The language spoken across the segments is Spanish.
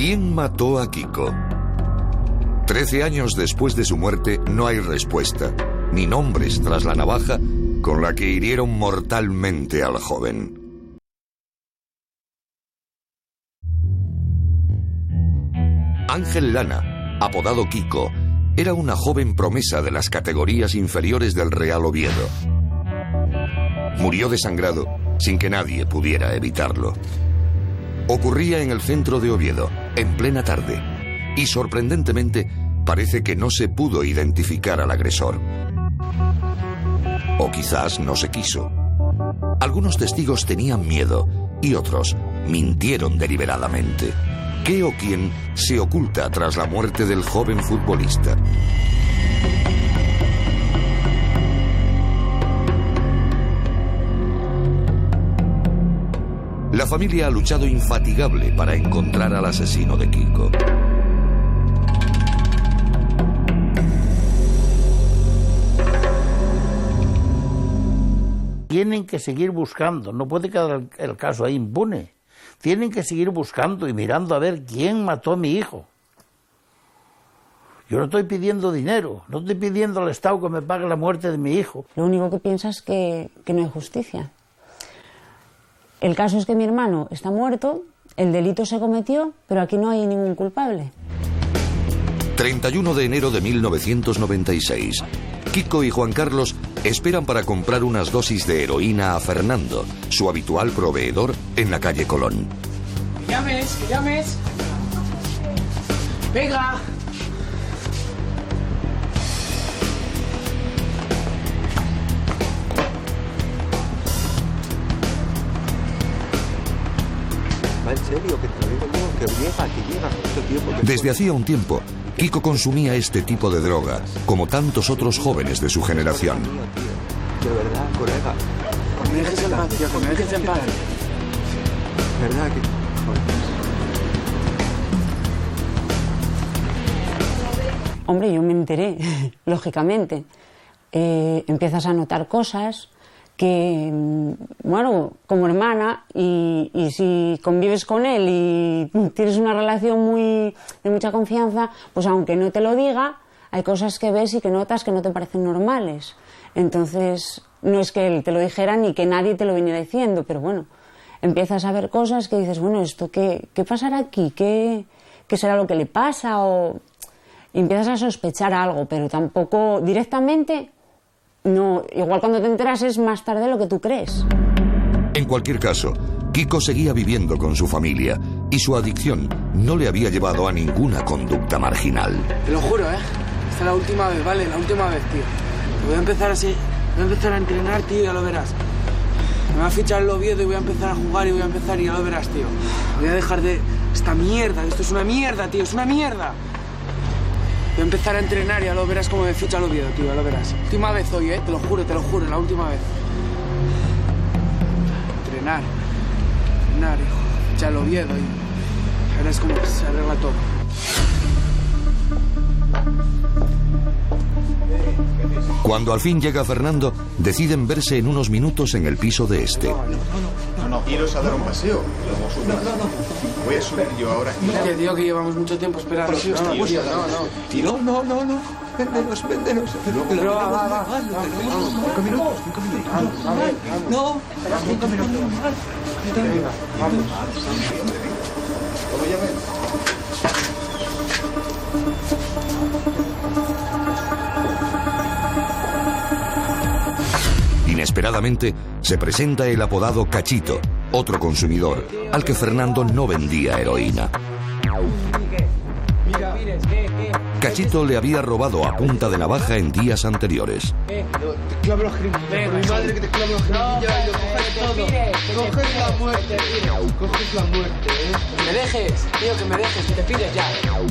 ¿Quién mató a Kiko? 13 años después de su muerte no hay respuesta, ni nombres tras la navaja con la que hirieron mortalmente al joven. Ángel Lana, apodado Kiko, era una joven promesa de las categorías inferiores del Real Oviedo. Murió desangrado sin que nadie pudiera evitarlo. Ocurría en el centro de Oviedo, en plena tarde, y sorprendentemente parece que no se pudo identificar al agresor. O quizás no se quiso. Algunos testigos tenían miedo y otros mintieron deliberadamente. ¿Qué o quién se oculta tras la muerte del joven futbolista? La familia ha luchado infatigable para encontrar al asesino de Kiko. Tienen que seguir buscando, no puede quedar el caso ahí impune. Tienen que seguir buscando y mirando a ver quién mató a mi hijo. Yo no estoy pidiendo dinero, no estoy pidiendo al Estado que me pague la muerte de mi hijo. Lo único que piensas es que no hay justicia. El caso es que mi hermano está muerto, el delito se cometió, pero aquí no hay ningún culpable. 31 de enero de 1996. Kiko y Juan Carlos esperan para comprar unas dosis de heroína a Fernando, su habitual proveedor en la calle Colón. ¡Que llames, que llames! ¡Venga! ¿En serio? Que te lo digo yo, que llega mucho tiempo. Desde hacía un tiempo, Kiko consumía este tipo de droga, como tantos otros jóvenes de su generación. De verdad, colega. Que me dejes en paz, tío, que me dejes en paz. ¿Verdad que...? Hombre, yo me enteré, lógicamente. Empiezas a notar cosas que, bueno, como hermana, y si convives con él y tienes una relación de mucha confianza, pues aunque no te lo diga, hay cosas que ves y que notas que no te parecen normales. Entonces, no es que él te lo dijera ni que nadie te lo viniera diciendo, pero bueno, empiezas a ver cosas que dices, bueno, ¿esto qué pasará aquí? ¿Qué será lo que le pasa? Y empiezas a sospechar algo, pero tampoco directamente... No, igual cuando te enteras es más tarde de lo que tú crees. En cualquier caso, Kiko seguía viviendo con su familia y su adicción no le había llevado a ninguna conducta marginal. Te lo juro, ¿eh? Esta es la última vez, ¿vale? La última vez, tío. Voy a empezar así, voy a empezar a entrenar, tío, y ya lo verás. Me va a fichar el Oviedo y voy a empezar a jugar y voy a empezar y ya lo verás, tío. Voy a dejar de... Esta mierda, esto es una mierda, tío, es una mierda. Voy a empezar a entrenar y ya lo verás cómo me ficha el Oviedo, tío, ya lo verás. Última vez hoy, te lo juro, la última vez. Entrenar, hijo, ficha el Oviedo y verás cómo se arregla todo. Cuando al fin llega Fernando, deciden verse en unos minutos en el piso de este. No, iros a dar un paseo. Voy a subir yo ahora. Te digo que llevamos mucho tiempo esperando. No. Véndenos. Pero va. 5 minutos. No. 5 minutos. Vamos. ¿Cómo llamas? Inesperadamente, se presenta el apodado Cachito, otro consumidor, al que Fernando no vendía heroína. Cachito le había robado a punta de navaja en días anteriores. Te clavo los jeringuillas. Mi madre que te clavo los jeringuillas y lo coges todo. Coges la muerte. Coges la muerte, Que me dejes, tío, que me dejes, que te pides ya.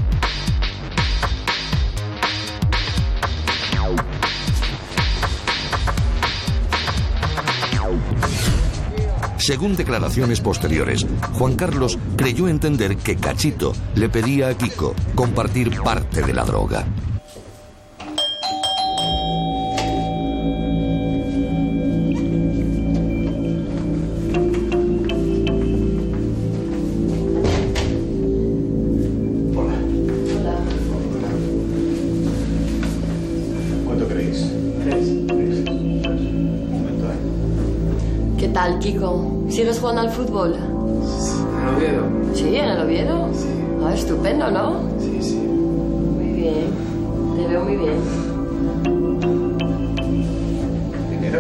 Según declaraciones posteriores, Juan Carlos creyó entender que Cachito le pedía a Kiko compartir parte de la droga. Kiko? ¿Sigues jugando al fútbol? ¿En el Oviedo? Sí, en el Oviedo. Sí. Ah, estupendo, ¿no? Sí, sí. Muy bien. Te veo muy bien. ¿Dinero?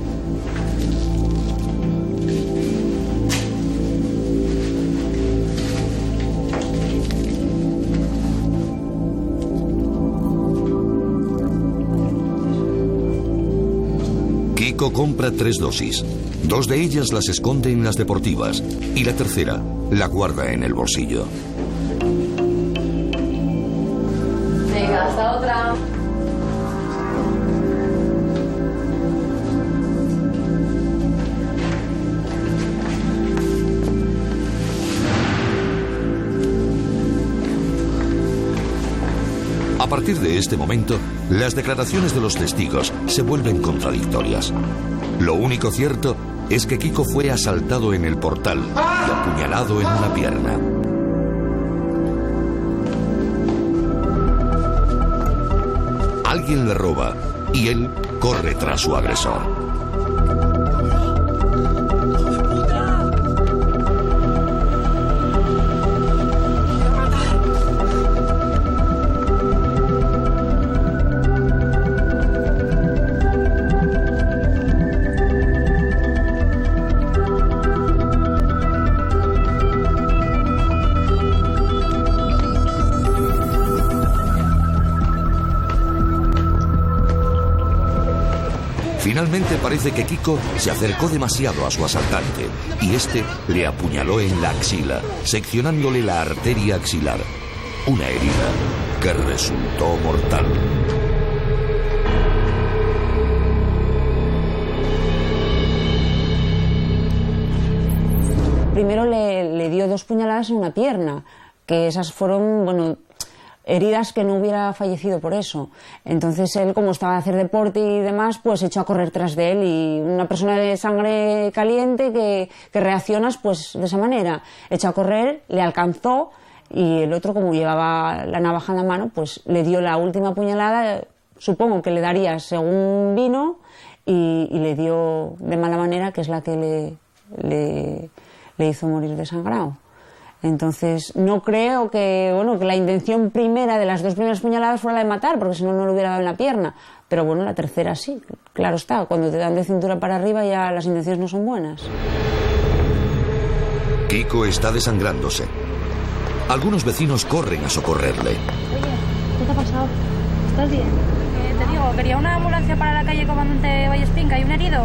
Kiko compra 3 dosis. 2 de ellas las esconde en las deportivas y la tercera la guarda en el bolsillo. Venga, hasta otra. A partir de este momento, las declaraciones de los testigos se vuelven contradictorias. Lo único cierto es que Kiko fue asaltado en el portal y apuñalado en una pierna. Alguien le roba y él corre tras su agresor. Finalmente parece que Kiko se acercó demasiado a su asaltante y este le apuñaló en la axila, seccionándole la arteria axilar. Una herida que resultó mortal. Primero le dio 2 puñaladas en una pierna, que esas fueron, bueno, heridas que no hubiera fallecido por eso. Entonces él, como estaba a hacer deporte y demás, pues echó a correr tras de él, y una persona de sangre caliente que reaccionas pues de esa manera. Echó a correr, le alcanzó, y el otro, como llevaba la navaja en la mano, pues le dio la última puñalada, supongo que le daría según vino, y le dio de mala manera, que es la que le hizo morir desangrado. Entonces, no creo que, bueno, que la intención primera de las 2 primeras puñaladas fuera la de matar, porque si no, no le hubiera dado en la pierna. Pero bueno, la tercera sí, claro está. Cuando te dan de cintura para arriba ya las intenciones no son buenas. Kiko está desangrándose. Algunos vecinos corren a socorrerle. Oye, ¿qué te ha pasado? ¿Estás bien? Te digo, quería una ambulancia para la calle Comandante Vallespinca. ¿Hay un herido?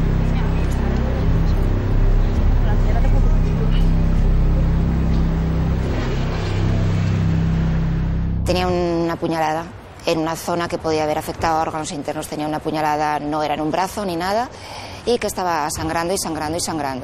Tenía una puñalada en una zona que podía haber afectado a órganos internos. Tenía una puñalada, no era en un brazo ni nada, y que estaba sangrando y sangrando y sangrando.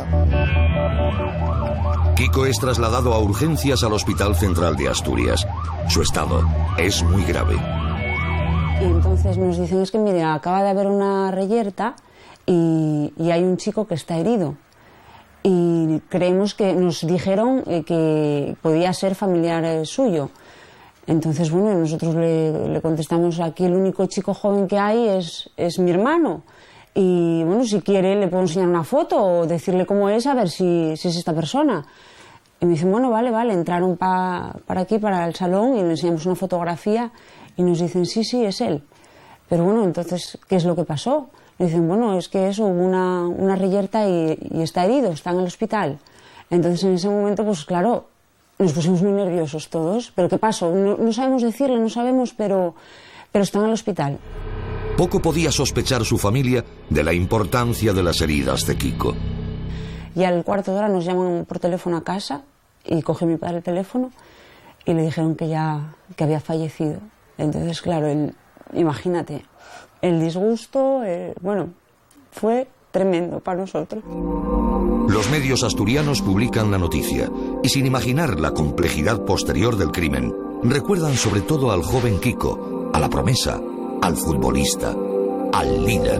Kiko es trasladado a urgencias al Hospital Central de Asturias. Su estado es muy grave. Y entonces nos dicen, es que mire, acaba de haber una reyerta y hay un chico que está herido. Y creemos que nos dijeron que podía ser familiar suyo. Entonces, bueno, nosotros le contestamos, aquí el único chico joven que hay es mi hermano. Y, bueno, si quiere le puedo enseñar una foto o decirle cómo es, a ver si es esta persona. Y me dicen, bueno, vale, entraron para aquí, para el salón, y le enseñamos una fotografía y nos dicen, sí, es él. Pero bueno, entonces, ¿qué es lo que pasó? Nos dicen, bueno, es que eso, hubo una reyerta y está herido, está en el hospital. Entonces, en ese momento, pues claro, nos pusimos muy nerviosos todos. ¿Pero qué pasó? No sabemos decirle, no sabemos, pero está en el hospital. Poco podía sospechar su familia de la importancia de las heridas de Kiko. Y al cuarto de hora nos llaman por teléfono a casa y coge mi padre el teléfono y le dijeron que había fallecido. Entonces, claro, imagínate, el disgusto, bueno, fue tremendo para nosotros. Los medios asturianos publican la noticia y, sin imaginar la complejidad posterior del crimen, recuerdan sobre todo al joven Kiko, a la promesa, al futbolista, al líder.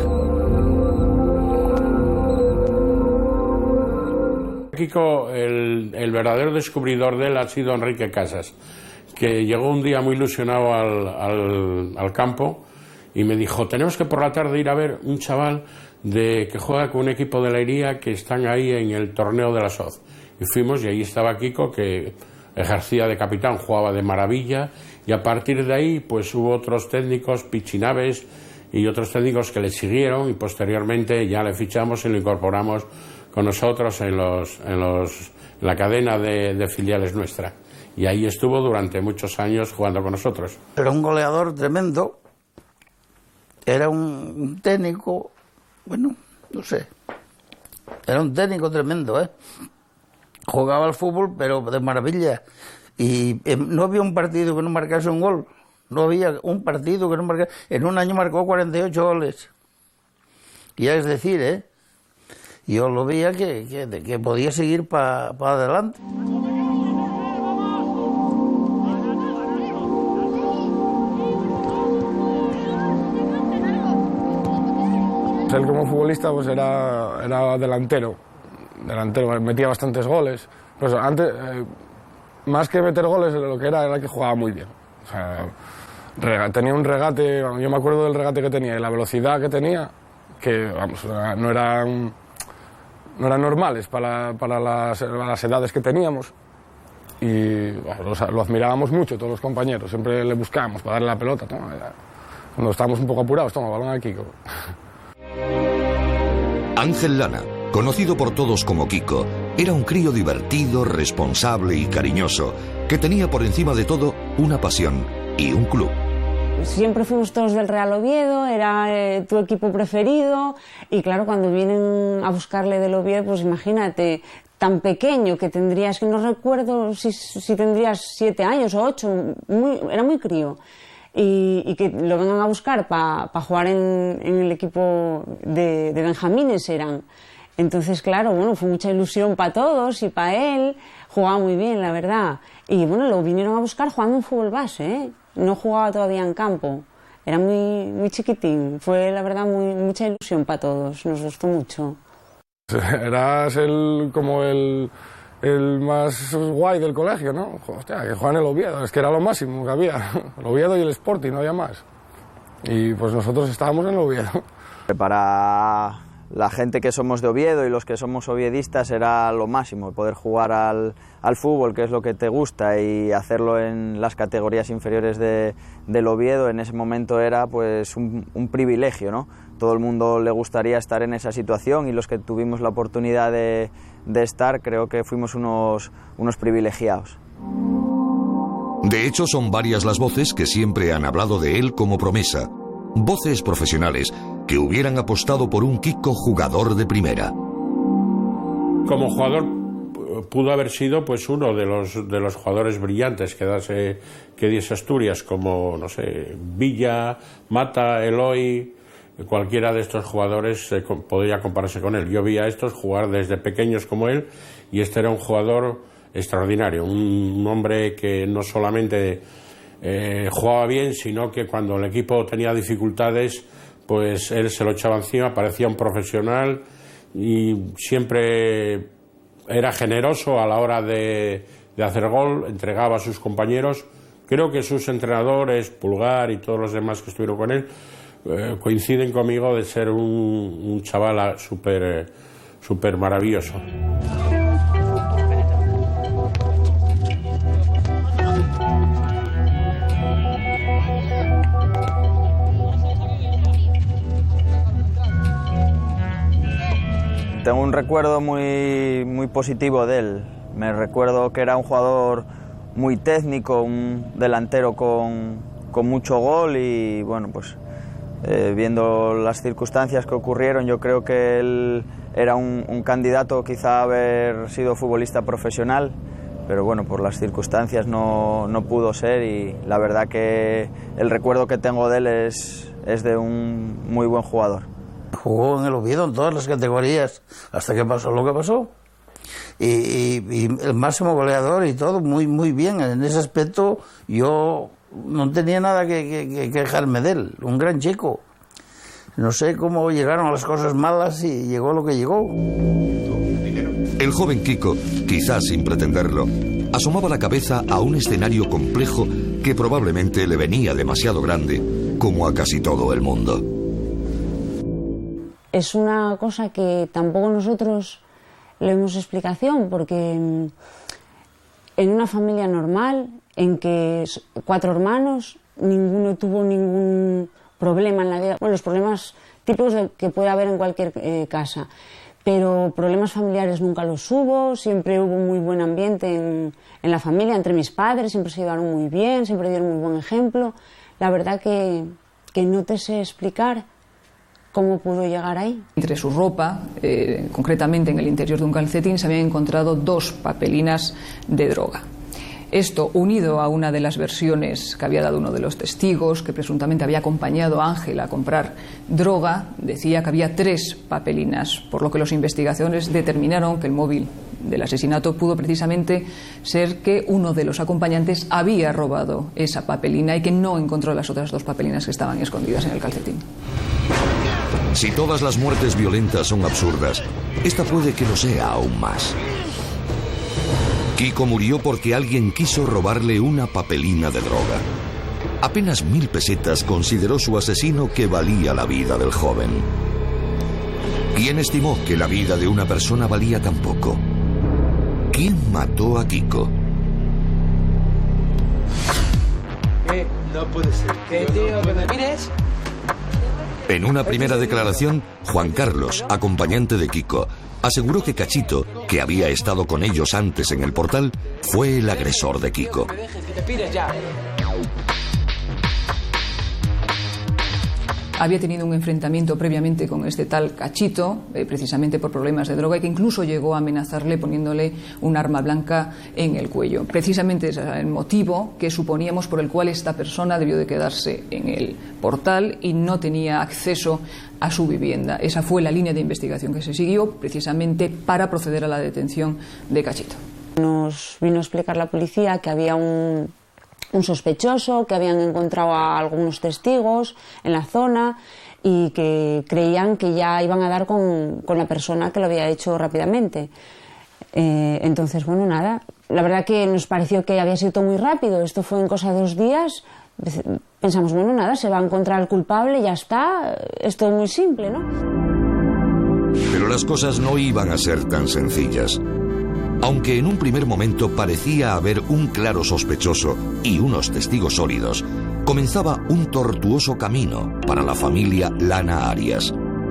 Kiko, el verdadero descubridor de él ha sido Enrique Casas, que llegó un día muy ilusionado al campo y me dijo, tenemos que por la tarde ir a ver un chaval que juega con un equipo de Leiría que están ahí en el torneo de la SOZ. Y fuimos y ahí estaba Kiko, que ejercía de capitán, jugaba de maravilla, y a partir de ahí pues hubo otros técnicos, Pichinaves y otros técnicos que le siguieron, y posteriormente ya le fichamos y lo incorporamos con nosotros en la cadena de filiales nuestra. Y ahí estuvo durante muchos años jugando con nosotros. Era un goleador tremendo, era un técnico, bueno, no sé, era un técnico tremendo, ¿eh? Jugaba al fútbol, pero de maravilla. Y no había un partido que no marcase un gol. No había un partido que no marcase. En un año marcó 48 goles. Y es decir, ¿eh? Yo lo veía que podía seguir para adelante. Él como futbolista pues era delantero, metía bastantes goles. Pues antes, más que meter goles, lo que era que jugaba muy bien. O sea, tenía un regate, yo me acuerdo del regate que tenía y la velocidad que tenía, que vamos, no eran normales para las edades que teníamos. Y bueno, lo admirábamos mucho todos los compañeros, siempre le buscábamos para darle la pelota. Toma, cuando estábamos un poco apurados, toma, balón aquí. Ángel Lana, conocido por todos como Kiko, era un crío divertido, responsable y cariñoso, que tenía por encima de todo una pasión y un club. Siempre fuimos todos del Real Oviedo, era tu equipo preferido, y claro, cuando vienen a buscarle del Oviedo, pues imagínate, tan pequeño que tendrías, que no recuerdo si tendrías 7 años o 8, era muy crío. Y que lo vengan a buscar para jugar en el equipo de Benjamines eran. Entonces, claro, bueno, fue mucha ilusión para todos y para él. Jugaba muy bien, la verdad. Y bueno, lo vinieron a buscar jugando en fútbol base, ¿eh? No jugaba todavía en campo. Era muy chiquitín. Fue, la verdad, mucha ilusión para todos. Nos gustó mucho. Eras como el más guay del colegio, ¿no? Hostia, que juega en el Oviedo, es que era lo máximo que había. El Oviedo y el Sporting, no había más. Y pues nosotros estábamos en el Oviedo. Para la gente que somos de Oviedo y los que somos oviedistas era lo máximo, poder jugar al fútbol, que es lo que te gusta, y hacerlo en las categorías inferiores del Oviedo, en ese momento era pues un privilegio, ¿no? Todo el mundo le gustaría estar en esa situación, y los que tuvimos la oportunidad de estar, creo que fuimos unos privilegiados. De hecho, son varias las voces que siempre han hablado de él como promesa. Voces profesionales que hubieran apostado por un Kiko jugador de primera. Como jugador pudo haber sido pues uno de los jugadores brillantes que diese Asturias, como, no sé, Villa, Mata, Eloy. Cualquiera de estos jugadores podría compararse con él. Yo vi a estos jugar desde pequeños como él, y este era un jugador extraordinario, un hombre que no solamente jugaba bien, sino que cuando el equipo tenía dificultades, pues él se lo echaba encima, parecía un profesional, y siempre era generoso a la hora de hacer gol, entregaba a sus compañeros. Creo que sus entrenadores, Pulgar y todos los demás que estuvieron con él, coinciden conmigo de ser un chaval súper maravilloso. Tengo un recuerdo muy positivo de él. Me recuerdo que era un jugador muy técnico, un delantero con mucho gol, y bueno, pues viendo las circunstancias que ocurrieron, yo creo que él era un candidato quizá a haber sido futbolista profesional, pero bueno, por las circunstancias no pudo ser, y la verdad que el recuerdo que tengo de él es de un muy buen jugador. Jugó en el Oviedo en todas las categorías hasta que pasó lo que pasó, y el máximo goleador y todo, muy bien. En ese aspecto yo no tenía nada que quejarme de él, un gran chico. No sé cómo llegaron las cosas malas y llegó lo que llegó. El joven Kiko, quizás sin pretenderlo, asomaba la cabeza a un escenario complejo que probablemente le venía demasiado grande, como a casi todo el mundo. es una cosa que tampoco nosotros le hemos explicación, porque en una familia normal, en que 4 hermanos, ninguno tuvo ningún problema en la vida. Bueno, los problemas típicos que puede haber en cualquier casa, pero problemas familiares nunca los hubo, siempre hubo muy buen ambiente en la familia, entre mis padres, siempre se llevaron muy bien, siempre dieron muy buen ejemplo. La verdad que no te sé explicar cómo pudo llegar ahí. Entre su ropa, concretamente en el interior de un calcetín, se habían encontrado 2 papelinas de droga. Esto, unido a una de las versiones que había dado uno de los testigos, que presuntamente había acompañado a Ángel a comprar droga, decía que había 3 papelinas, por lo que los investigadores determinaron que el móvil del asesinato pudo precisamente ser que uno de los acompañantes había robado esa papelina y que no encontró las otras 2 papelinas que estaban escondidas en el calcetín. Si todas las muertes violentas son absurdas, esta puede que lo sea aún más. Kiko murió porque alguien quiso robarle una papelina de droga. Apenas 1000 pesetas consideró su asesino que valía la vida del joven. ¿Quién estimó que la vida de una persona valía tan poco? ¿Quién mató a Kiko? No puede ser. ¿Qué, tío? ¿Que me mires? En una primera declaración, Juan Carlos, acompañante de Kiko, aseguró que Cachito, que había estado con ellos antes en el portal, fue el agresor de Kiko. Que me dejes, que te pires ya. Había tenido un enfrentamiento previamente con este tal Cachito, precisamente por problemas de droga, y que incluso llegó a amenazarle poniéndole un arma blanca en el cuello. Precisamente ese era el motivo que suponíamos por el cual esta persona debió de quedarse en el portal y no tenía acceso a su vivienda. Esa fue la línea de investigación que se siguió precisamente para proceder a la detención de Cachito. Nos vino a explicar la policía que había un sospechoso, que habían encontrado a algunos testigos en la zona y que creían que ya iban a dar con la persona que lo había hecho rápidamente. Entonces, bueno, nada, la verdad que nos pareció que había sido todo muy rápido. Esto fue en cosa de 2 días. Pensamos, bueno, nada, se va a encontrar el culpable, ya está, es todo muy simple, ¿no? Pero las cosas no iban a ser tan sencillas. Aunque en un primer momento parecía haber un claro sospechoso y unos testigos sólidos, comenzaba un tortuoso camino para la familia Lana Arias.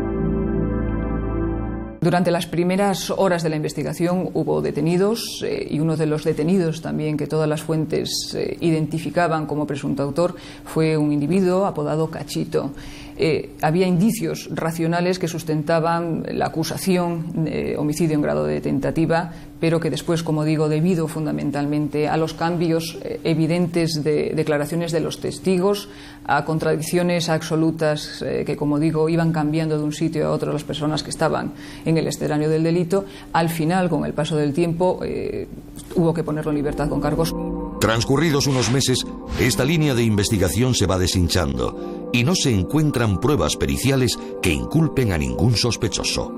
Durante las primeras horas de la investigación hubo detenidos y uno de los detenidos también que todas las fuentes identificaban como presunto autor fue un individuo apodado Cachito. Había indicios racionales que sustentaban la acusación de homicidio en grado de tentativa, pero que después, como digo, debido fundamentalmente a los cambios evidentes de declaraciones de los testigos, a contradicciones absolutas que, como digo, iban cambiando de un sitio a otro las personas que estaban en el escenario del delito, al final, con el paso del tiempo, hubo que ponerlo en libertad con cargos. Transcurridos unos meses, esta línea de investigación se va deshinchando y no se encuentran pruebas periciales que inculpen a ningún sospechoso.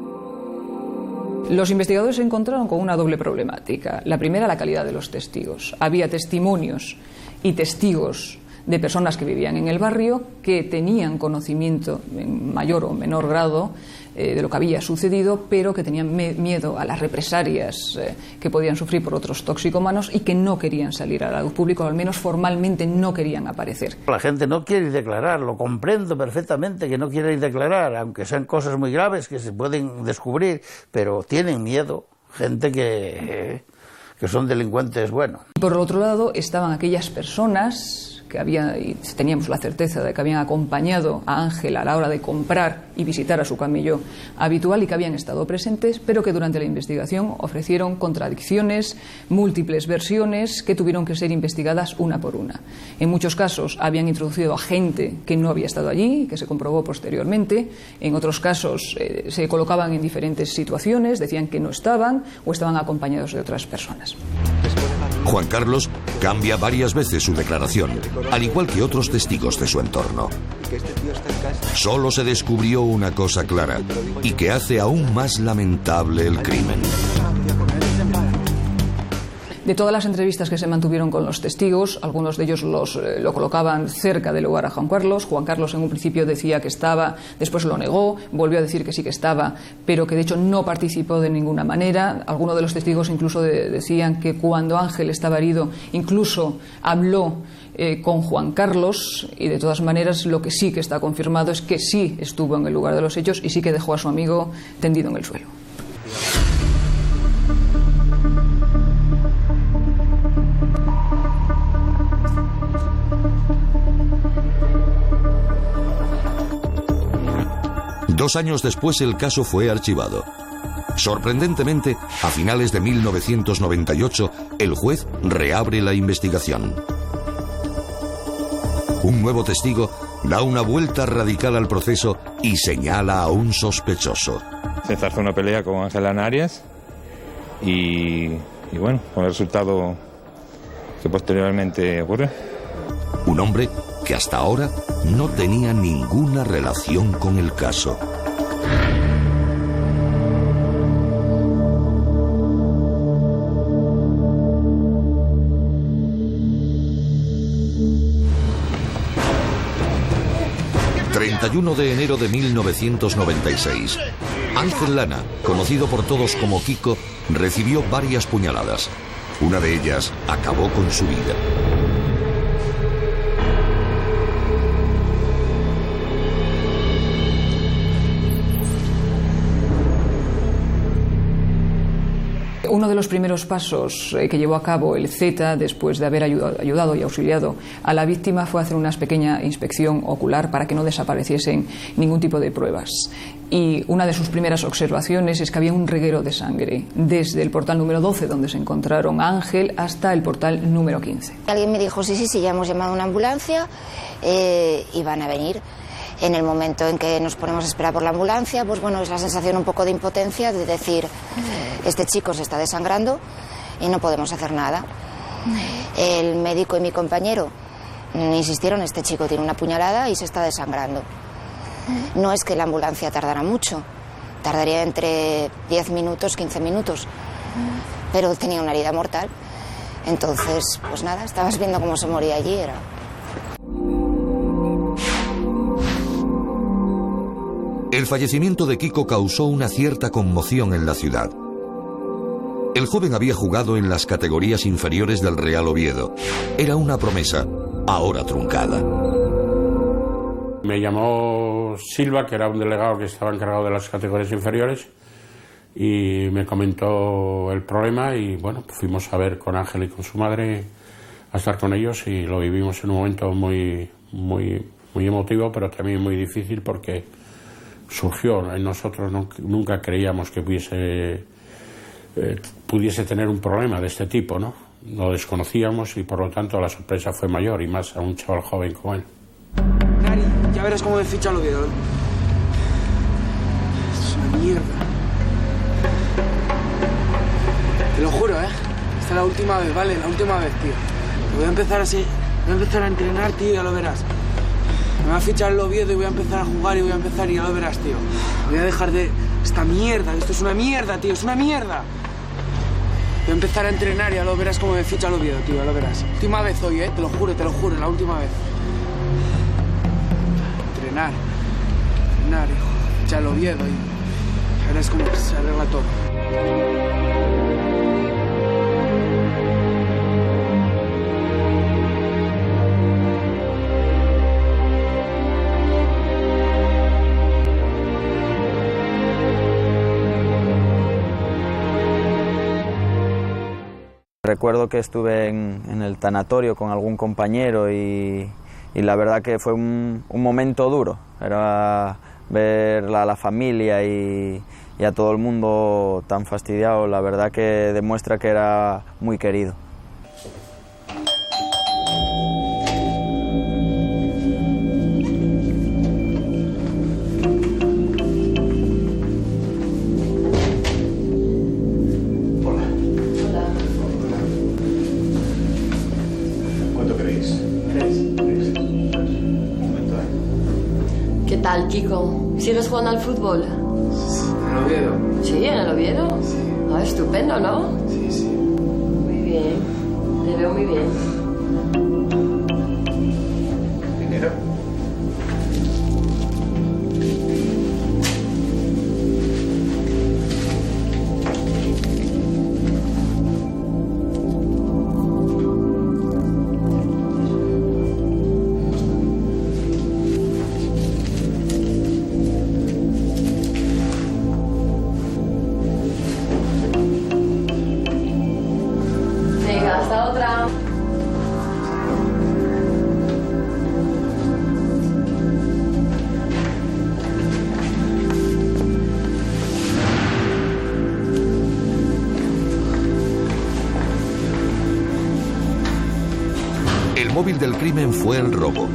Los investigadores se encontraron con una doble problemática. La primera, la calidad de los testigos. Había testimonios y testigos de personas que vivían en el barrio que tenían conocimiento en mayor o menor grado de lo que había sucedido, pero que tenían miedo a las represalias que podían sufrir por otros toxicómanos y que no querían salir a la luz pública, o al menos formalmente no querían aparecer. La gente no quiere declarar, lo comprendo perfectamente que no quieren declarar, aunque sean cosas muy graves que se pueden descubrir, pero tienen miedo, gente que son delincuentes buenos. Por otro lado estaban aquellas personas que y teníamos la certeza de que habían acompañado a Ángel a la hora de comprar y visitar a su camello habitual y que habían estado presentes, pero que durante la investigación ofrecieron contradicciones, múltiples versiones que tuvieron que ser investigadas una por una. En muchos casos habían introducido a gente que no había estado allí, que se comprobó posteriormente. En otros casos se colocaban en diferentes situaciones, decían que no estaban o estaban acompañados de otras personas. Juan Carlos cambia varias veces su declaración, al igual que otros testigos de su entorno. Solo se descubrió una cosa clara y que hace aún más lamentable el crimen. De todas las entrevistas que se mantuvieron con los testigos, algunos de ellos lo colocaban cerca del lugar a Juan Carlos. Juan Carlos en un principio decía que estaba, después lo negó, volvió a decir que sí que estaba, pero que de hecho no participó de ninguna manera. Algunos de los testigos incluso decían que cuando Ángel estaba herido incluso habló con Juan Carlos, y de todas maneras lo que sí que está confirmado es que sí estuvo en el lugar de los hechos y sí que dejó a su amigo tendido en el suelo. Dos años después el caso fue archivado. Sorprendentemente, a finales de 1998, el juez reabre la investigación. Un nuevo testigo da una vuelta radical al proceso y señala a un sospechoso. Se zarzó una pelea con Ángel Arias y bueno, con el resultado que posteriormente ocurrió. Un hombre que hasta ahora no tenía ninguna relación con el caso. El 31 de enero de 1996, Ángel Lana, conocido por todos como Kiko, recibió varias puñaladas. Una de ellas acabó con su vida. Uno de los primeros pasos que llevó a cabo el Z, después de haber ayudado y auxiliado a la víctima, fue hacer una pequeña inspección ocular para que no desapareciesen ningún tipo de pruebas. Y una de sus primeras observaciones es que había un reguero de sangre desde el portal número 12, donde se encontraron a Ángel, hasta el portal número 15. Alguien me dijo, sí, ya hemos llamado a una ambulancia y van a venir. En el momento en que nos ponemos a esperar por la ambulancia, pues bueno, es la sensación un poco de impotencia, de decir, este chico se está desangrando y no podemos hacer nada. El médico y mi compañero insistieron, este chico tiene una puñalada y se está desangrando. No es que la ambulancia tardara mucho, tardaría entre 10 minutos, 15 minutos, pero tenía una herida mortal. Entonces, pues nada, estabas viendo cómo se moría allí, era... El fallecimiento de Kiko causó una cierta conmoción en la ciudad. El joven había jugado en las categorías inferiores del Real Oviedo. Era una promesa, ahora truncada. Me llamó Silva, que era un delegado que estaba encargado de las categorías inferiores, y me comentó el problema y bueno, fuimos a ver con Ángel y con su madre, a estar con ellos, y lo vivimos en un momento muy emotivo, pero también muy difícil, porque surgió en nosotros, nunca creíamos que pudiese tener un problema de este tipo, ¿no? Lo desconocíamos y por lo tanto la sorpresa fue mayor, y más a un chaval joven como él. Nari, ya verás cómo me ficha el Oviedo. Es una mierda. Te lo juro, Esta es la última vez, ¿vale? La última vez, tío. Voy a empezar así, voy a empezar a entrenar, tío, ya lo verás. Me va a fichar el Oviedo y voy a empezar a jugar y voy a empezar, y ya lo verás, tío. Voy a dejar de... esta mierda, esto es una mierda, tío, es una mierda. Voy a empezar a entrenar y ya lo verás cómo me ficha el Oviedo, tío, ya lo verás. Última vez hoy, te lo juro, la última vez. Entrenar, hijo. Ficha el Oviedo y ya verás cómo se arregla todo. Recuerdo que estuve en el tanatorio con algún compañero y la verdad que fue un momento duro. Era ver a la familia y a todo el mundo tan fastidiado, la verdad que demuestra que era muy querido. Kiko, ¿sigues jugando al fútbol? ¿En el Oviedo? Sí, en el Oviedo. Sí. Ah, estupendo, ¿no? Sí. Muy bien, te veo muy bien. Dinero. Venga, hasta otra. El móvil del crimen fue el robo.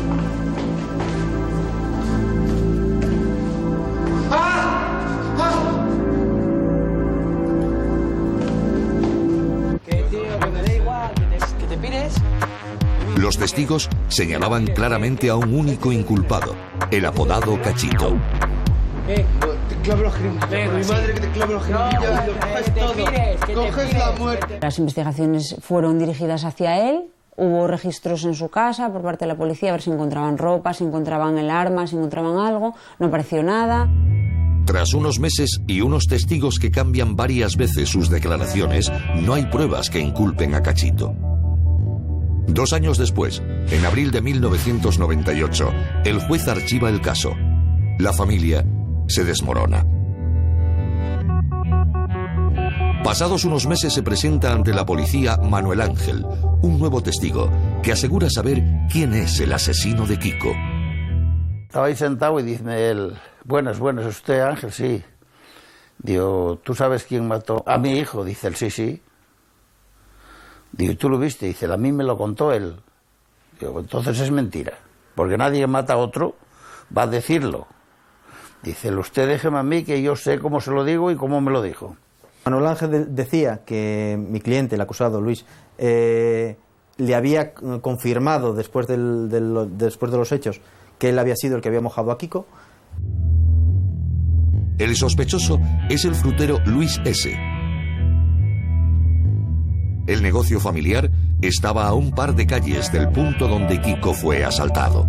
Que tío, que me da igual, que te pires. Los testigos señalaban claramente a un único inculpado, el apodado Cachito. Te clavo los jeringuillas. Mi madre que te clavo los jeringuillas. Lo coges todo. Coges la muerte. Las investigaciones fueron dirigidas hacia él. Hubo registros en su casa por parte de la policía a ver si encontraban ropa, si encontraban el arma, si encontraban algo. No apareció nada. Tras unos meses y unos testigos que cambian varias veces sus declaraciones, no hay pruebas que inculpen a Cachito. 2 años después, en abril de 1998, el juez archiva el caso. La familia se desmorona. Pasados unos meses se presenta ante la policía Manuel Ángel, un nuevo testigo, que asegura saber quién es el asesino de Kiko. Estaba ahí sentado y dice él, buenas, ¿es usted Ángel? Sí. Digo, ¿tú sabes quién mató a mi hijo? Dice él, sí. Digo, ¿tú lo viste? Dice él, a mí me lo contó él. Digo, entonces es mentira, porque nadie mata a otro, va a decirlo. Dice, usted déjeme a mí que yo sé cómo se lo digo y cómo me lo dijo. Manuel Ángel decía que mi cliente, el acusado Luis, le había confirmado después de los hechos que él había sido el que había mojado a Kiko. El sospechoso es el frutero Luis S. El negocio familiar estaba a un par de calles del punto donde Kiko fue asaltado.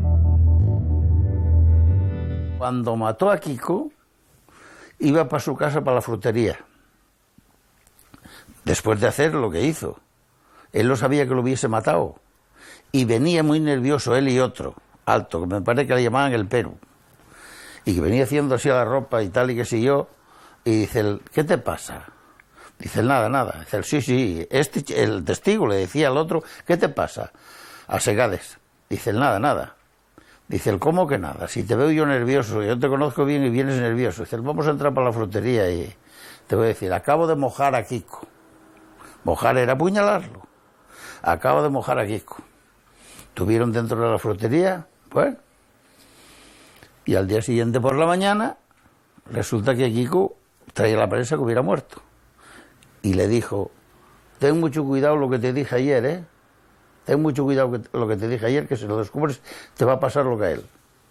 Cuando mató a Kiko, iba para su casa, para la frutería. Después de hacer lo que hizo. Él no sabía que lo hubiese matado. Y venía muy nervioso, él y otro, alto, que me parece que le llamaban el Perú. Y que venía haciendo así a la ropa y tal, y que siguió. Y dice él, ¿qué te pasa? Dice él, nada. Dice él, sí. El testigo le decía al otro, ¿qué te pasa? A Segades. Dice él, nada. Dice él, ¿cómo que nada? Si te veo yo nervioso, yo te conozco bien y vienes nervioso. Dice él, vamos a entrar para la frutería y te voy a decir, acabo de mojar a Kiko. Mojar era apuñalarlo. Acabo de mojar a Kiko. Tuvieron dentro de la frutería, bueno. Y al día siguiente por la mañana, resulta que Kiko traía la prensa que hubiera muerto. Y le dijo, ten mucho cuidado lo que te dije ayer, ¿eh? Ten mucho cuidado lo que te dije ayer, que si lo descubres te va a pasar lo que a él.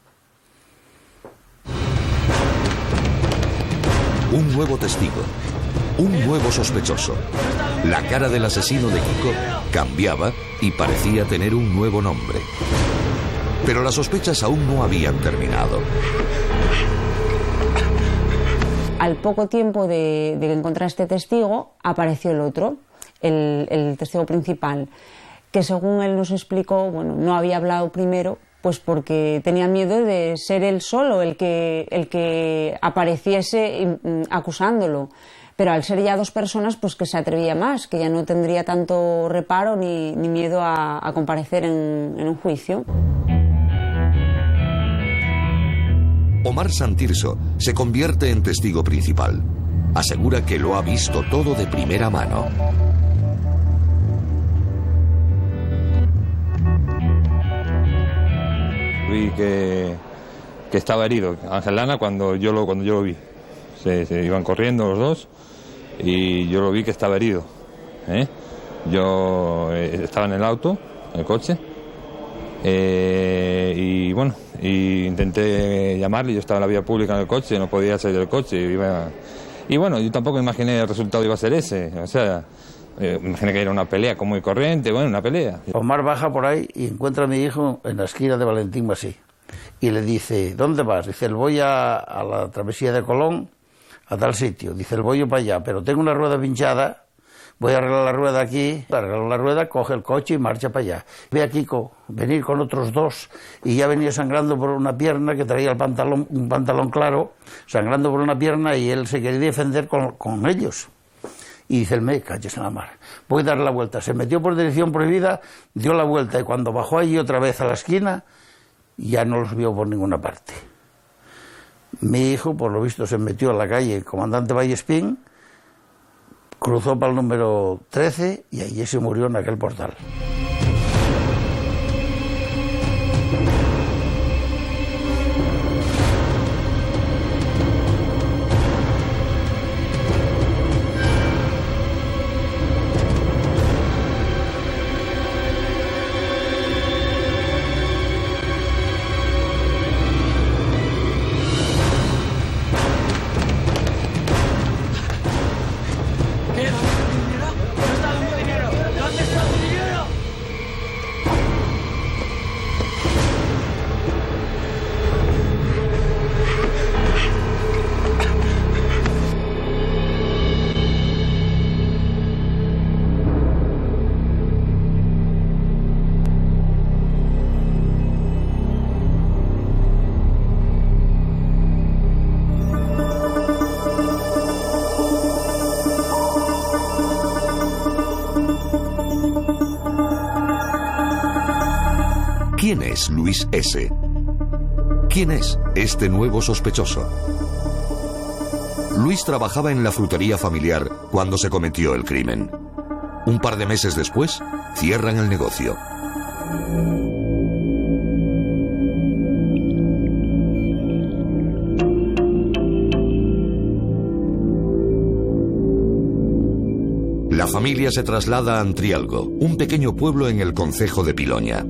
Un nuevo testigo, un nuevo sospechoso. La cara del asesino de Kiko cambiaba y parecía tener un nuevo nombre. Pero las sospechas aún no habían terminado. Al poco tiempo de encontrar este testigo, apareció el otro, el testigo principal, que según él nos explicó, bueno, no había hablado primero, pues porque tenía miedo de ser él solo el que apareciese acusándolo. Pero al ser ya 2 personas, pues que se atrevía más, que ya no tendría tanto reparo ni miedo a comparecer en un juicio. Omar Santirso se convierte en testigo principal. Asegura que lo ha visto todo de primera mano. Vi que estaba herido Ángel Lana cuando yo lo vi. Se iban corriendo los dos y yo lo vi que estaba herido. Yo estaba en el auto, en el coche, y bueno, intenté llamarle. Yo estaba en la vía pública en el coche, no podía salir del coche. Y bueno, yo tampoco imaginé el resultado iba a ser ese. O sea, Imagina que era una pelea común y corriente, bueno, una pelea. Omar baja por ahí y encuentra a mi hijo en la esquina de Valentín Masí. Y le dice, ¿dónde vas? Dice, voy a la travesía de Colón, a tal sitio. Dice, voy yo para allá, pero tengo una rueda pinchada, voy a arreglar la rueda aquí. Arreglar la rueda, coge el coche y marcha para allá. Ve a Kiko venir con otros dos y ya venía sangrando por una pierna, que traía un pantalón claro, sangrando por una pierna, y él se quería defender con ellos. Y dice, me calles en la mar, voy a dar la vuelta. Se metió por dirección prohibida, dio la vuelta, y cuando bajó allí otra vez a la esquina, ya no los vio por ninguna parte. Mi hijo, por lo visto, se metió a la calle Comandante Vallespín, cruzó para el número 13 y allí se murió en aquel portal. ¿Quién es Luis S.? ¿Quién es este nuevo sospechoso? Luis trabajaba en la frutería familiar cuando se cometió el crimen. Un par de meses después, cierran el negocio. La familia se traslada a Antrialgo, un pequeño pueblo en el concejo de Piloña.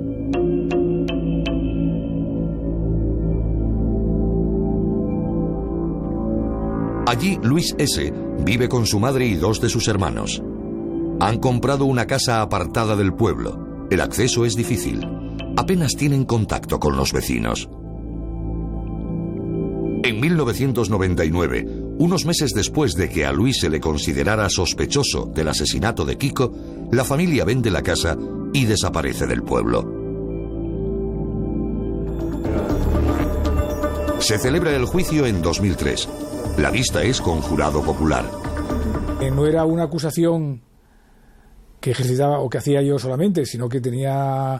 Allí, Luis S. vive con su madre y dos de sus hermanos. Han comprado una casa apartada del pueblo. El acceso es difícil. Apenas tienen contacto con los vecinos. En 1999, unos meses después de que a Luis se le considerara sospechoso del asesinato de Kiko, la familia vende la casa y desaparece del pueblo. Se celebra el juicio en 2003. La vista es con jurado popular. No era una acusación que ejercitaba o que hacía yo solamente, sino que tenía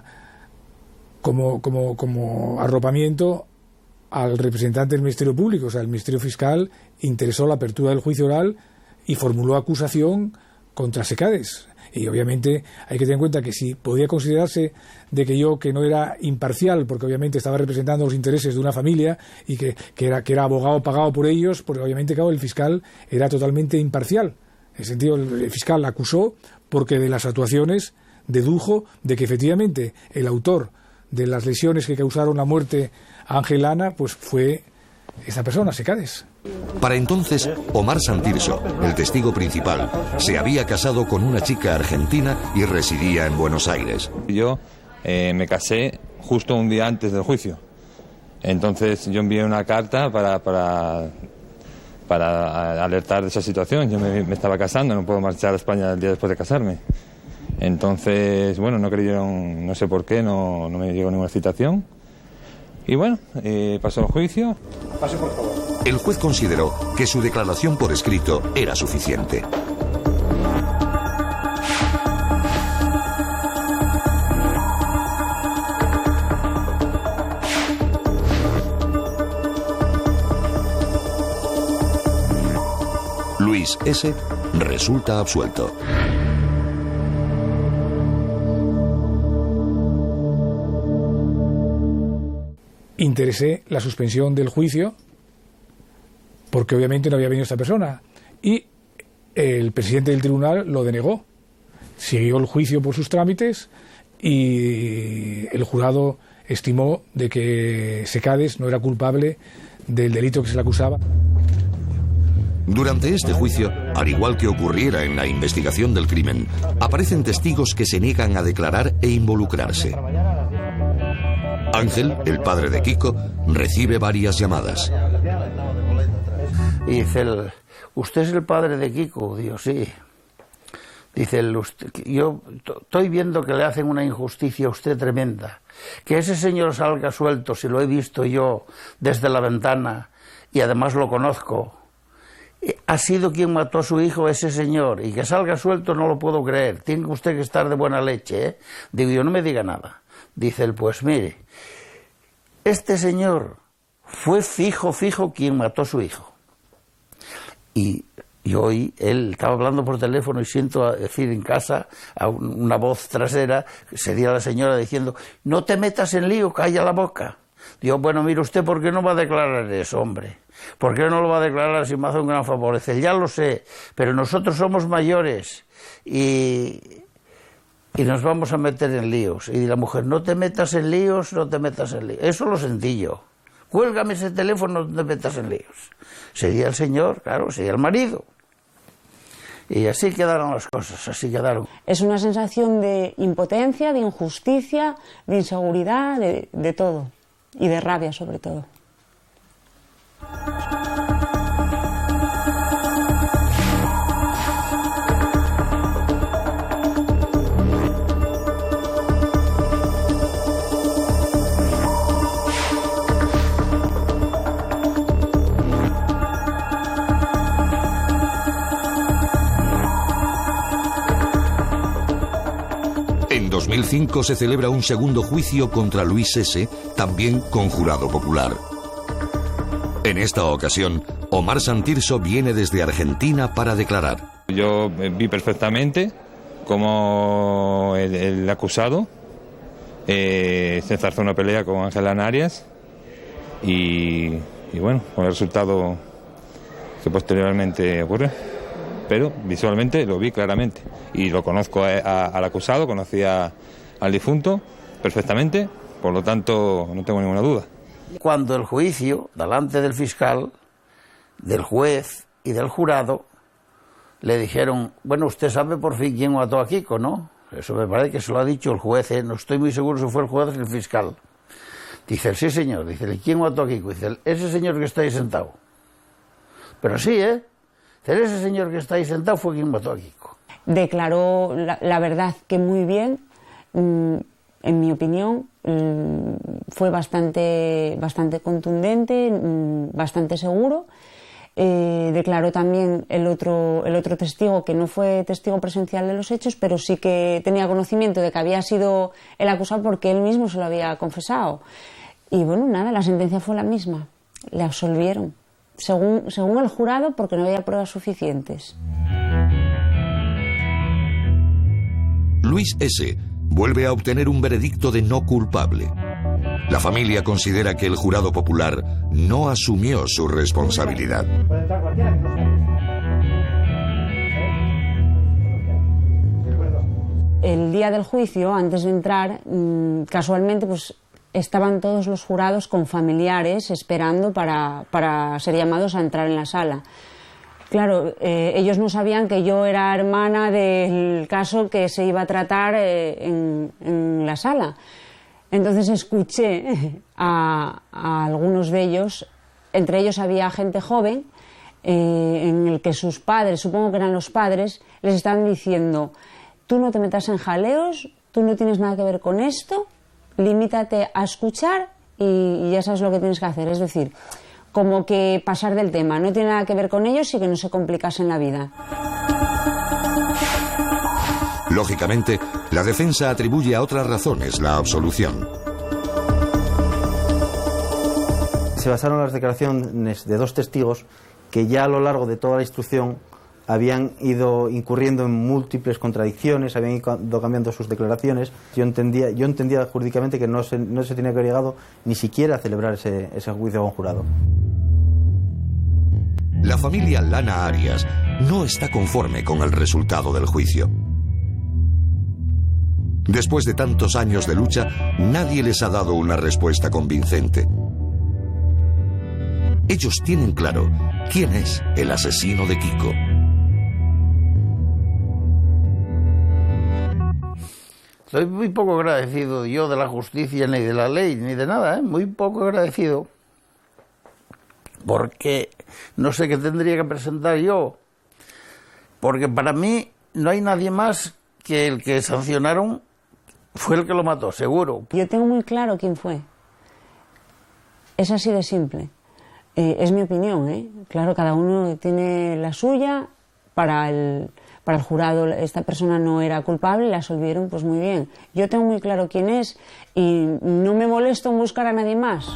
como arropamiento al representante del Ministerio Público. O sea, el Ministerio Fiscal interesó la apertura del juicio oral y formuló acusación contra Secades. Y obviamente hay que tener en cuenta que si podía considerarse de que yo, que no era imparcial, porque obviamente estaba representando los intereses de una familia y que era abogado pagado por ellos, porque obviamente, claro, el fiscal era totalmente imparcial. En ese sentido, el fiscal la acusó porque de las actuaciones dedujo de que efectivamente el autor de las lesiones que causaron la muerte a Ángel Lana pues fue esta persona, Secades. Para entonces, Omar Santirso, el testigo principal, se había casado con una chica argentina y residía en Buenos Aires. Yo me casé justo un día antes del juicio. Entonces yo envié una carta para alertar de esa situación. Yo me estaba casando, no puedo marchar a España el día después de casarme. Entonces, bueno, no creyeron, no sé por qué, no me llegó ninguna citación. Y bueno, pasó el juicio. Pase, por favor. El juez consideró que su declaración por escrito era suficiente. Luis S. resulta absuelto. Interesé la suspensión del juicio porque obviamente no había venido esta persona y el presidente del tribunal lo denegó. Siguió el juicio por sus trámites y el jurado estimó de que Secades no era culpable del delito que se le acusaba. Durante este juicio, al igual que ocurriera en la investigación del crimen, aparecen testigos que se niegan a declarar e involucrarse. Ángel, el padre de Kiko, recibe varias llamadas. Y dice ¿usted es el padre de Kiko? Digo, sí. Dice yo estoy viendo que le hacen una injusticia a usted tremenda. Que ese señor salga suelto, si lo he visto yo desde la ventana, y además lo conozco. Ha sido quien mató a su hijo ese señor, y que salga suelto no lo puedo creer. Tiene usted que estar de buena leche, ¿eh? Digo yo, no me diga nada. Dice él, pues mire, este señor fue fijo quien mató a su hijo. Y hoy él estaba hablando por teléfono y siento decir en casa a una voz trasera, que sería la señora diciendo, no te metas en lío, calla la boca. Digo, bueno, mire usted, ¿por qué no va a declarar eso, hombre? ¿Por qué no lo va a declarar si me hace un gran favor? Dice, ya lo sé, pero nosotros somos mayores y nos vamos a meter en líos. Y la mujer, no te metas en líos, no te metas en líos. Eso lo sentí yo. Cuélgame ese teléfono, no te metas en líos. Sería el señor, claro, sería el marido. Y así quedaron las cosas, así quedaron. Es una sensación de impotencia, de injusticia, de inseguridad, de todo. Y de rabia, sobre todo. En 2005 se celebra un segundo juicio contra Luis S., también con jurado popular. En esta ocasión, Omar Santirso viene desde Argentina para declarar. Yo vi perfectamente cómo el acusado se enzarzó una pelea con Ángel Lana Arias y bueno, con el resultado que posteriormente ocurre. Pero visualmente lo vi claramente y lo conozco al acusado, conocía al difunto perfectamente, por lo tanto no tengo ninguna duda. Cuando el juicio, delante del fiscal, del juez y del jurado, le dijeron, bueno, usted sabe por fin quién mató a Kiko, ¿no? Eso me parece que se lo ha dicho el juez, ¿eh? No estoy muy seguro si fue el juez o el fiscal. Dice, sí señor, dice, ¿quién mató a Kiko? Dice, ese señor que está ahí sentado. Pero sí, ¿eh? Ese señor que está ahí sentado fue quien mató a Kiko. Declaró la verdad que muy bien, en mi opinión, fue bastante contundente, bastante seguro. Declaró también el otro testigo, que no fue testigo presencial de los hechos, pero sí que tenía conocimiento de que había sido el acusado porque él mismo se lo había confesado. Y bueno, nada, la sentencia fue la misma. Le absolvieron. Según el jurado, porque no había pruebas suficientes. Luis S. vuelve a obtener un veredicto de no culpable. La familia considera que el jurado popular no asumió su responsabilidad. El día del juicio, antes de entrar, casualmente, pues estaban todos los jurados con familiares esperando para ser llamados a entrar en la sala. Claro, ellos no sabían que yo era hermana del caso que se iba a tratar en la sala. Entonces escuché a algunos de ellos, entre ellos había gente joven, en el que sus padres, supongo que eran los padres, les estaban diciendo, tú no te metas en jaleos, tú no tienes nada que ver con esto, limítate a escuchar y ya sabes lo que tienes que hacer. Es decir, como que pasar del tema, no tiene nada que ver con ellos y que no se complicasen la vida. Lógicamente, la defensa atribuye a otras razones la absolución. Se basaron en las declaraciones de dos testigos que ya a lo largo de toda la instrucción habían ido incurriendo en múltiples contradicciones, habían ido cambiando sus declaraciones. Yo entendía jurídicamente que no se tenía que haber llegado ni siquiera a celebrar ese juicio con jurado. La familia Lana Arias no está conforme con el resultado del juicio. Después de tantos años de lucha, nadie les ha dado una respuesta convincente. ellos tienen claro quién es el asesino de Kiko. Estoy muy poco agradecido yo de la justicia, ni de la ley, ni de nada, muy poco agradecido. Porque no sé qué tendría que presentar yo. Porque para mí no hay nadie más que el que sancionaron fue el que lo mató, seguro. Yo tengo muy claro quién fue. Es así de simple. Es mi opinión, ¿eh? Claro, cada uno tiene la suya. Para el jurado esta persona no era culpable, la absolvieron, pues muy bien. Yo tengo muy claro quién es y no me molesto en buscar a nadie más.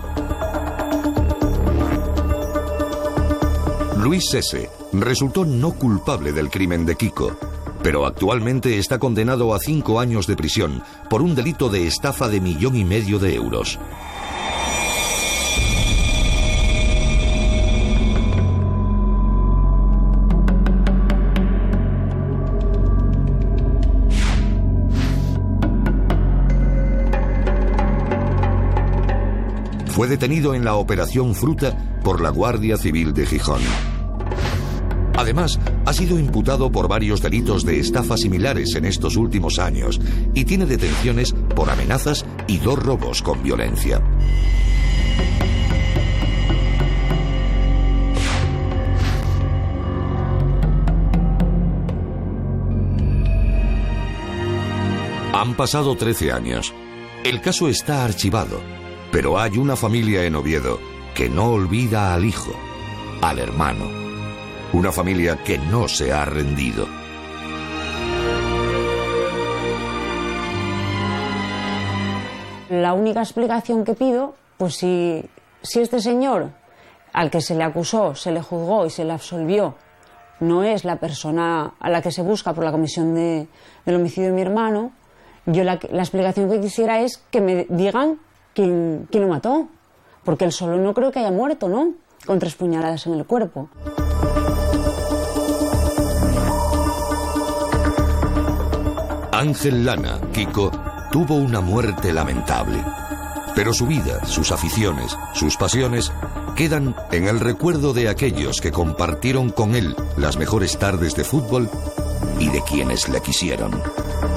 Luis S. resultó no culpable del crimen de Kiko, pero actualmente está condenado a 5 años de prisión por un delito de estafa de 1,5 millones de euros. Fue detenido en la Operación Fruta por la Guardia Civil de Gijón. Además, ha sido imputado por varios delitos de estafa similares en estos últimos años y tiene detenciones por amenazas y 2 robos con violencia. Han pasado 13 años. El caso está archivado. Pero hay una familia en Oviedo que no olvida al hijo, al hermano. Una familia que no se ha rendido. La única explicación que pido, pues si este señor al que se le acusó, se le juzgó y se le absolvió, no es la persona a la que se busca por la comisión del homicidio de mi hermano, yo la explicación que quisiera es que me digan ¿quién lo mató? Porque él solo no creo que haya muerto, ¿no? Con 3 puñaladas en el cuerpo. Ángel Lana, Kiko, tuvo una muerte lamentable. Pero su vida, sus aficiones, sus pasiones quedan en el recuerdo de aquellos que compartieron con él las mejores tardes de fútbol y de quienes le quisieron.